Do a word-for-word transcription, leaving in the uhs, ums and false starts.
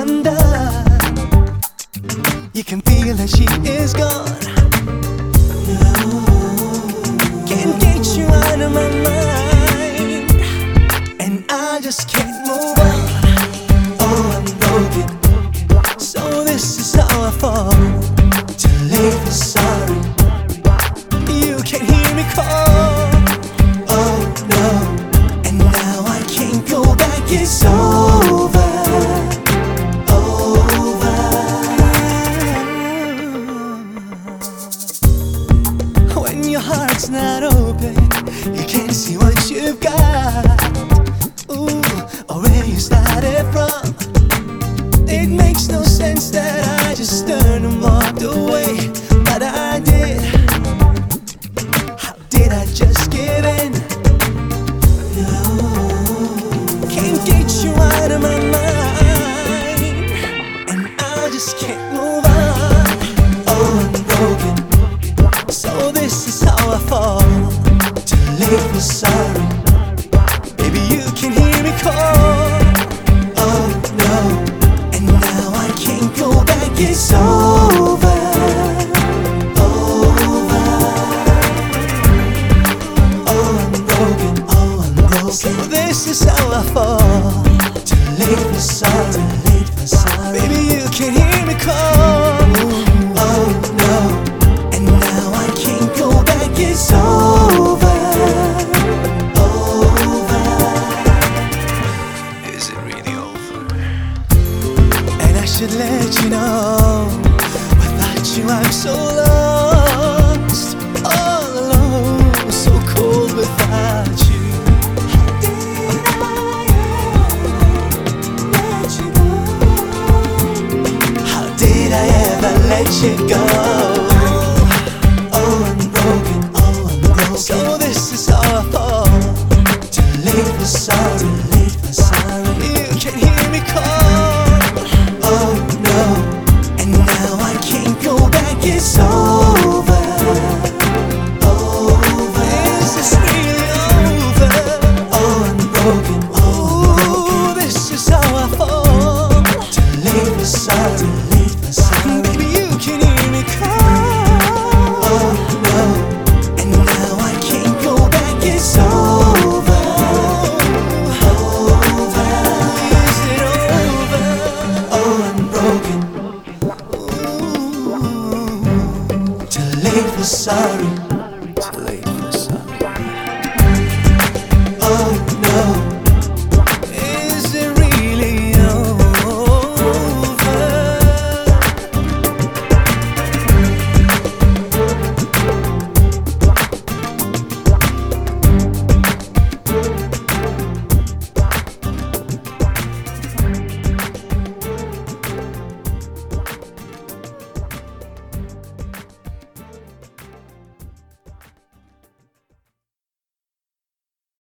undone. You can feel that she is gone. Can't get you out of my mind, and I just can't move on. Oh, I'm broken, so this is how I fall. Too late for sorry, you can't hear me call. Oh no, and now I can't go back, it's over. When your heart's not open, you can't see what you've got. Ooh, or where you started from. It makes no sense that I just turned and walked away, but I did. How did I just give in? No, can't get you out of my mind, and I just can't move on. Oh, I'm broken, so this is how I fall. Too late for sorry, baby, you can hear me call. Oh no, and now I can't go back, it's over. Over. Oh, I'm broken, oh, I'm broken. So this is how I fall. Too late for sorry, too late for sorry, baby, you can hear me call. Oh no, and now I can't go back, it's over. Over. Is it really over? And I should let you know, without you I'm so lost, all alone, so cold without you. How did I ever let you go? Oh, I'm broken, oh, I'm broken. So this is how I fall. Too late for sorry, too late for sorry. You can hear me call. Oh no, and now I can't go back, it's over. Over. Is this really over? Oh, I'm broken, oh, I'm broken. This is how I fall. Too late for sorry, too late for sorry. Baby, you can hear me call. Oh no, and now I can't go back, it's over. Over. Is it over? Oh, I'm broken. Ooh. Too late for sorry.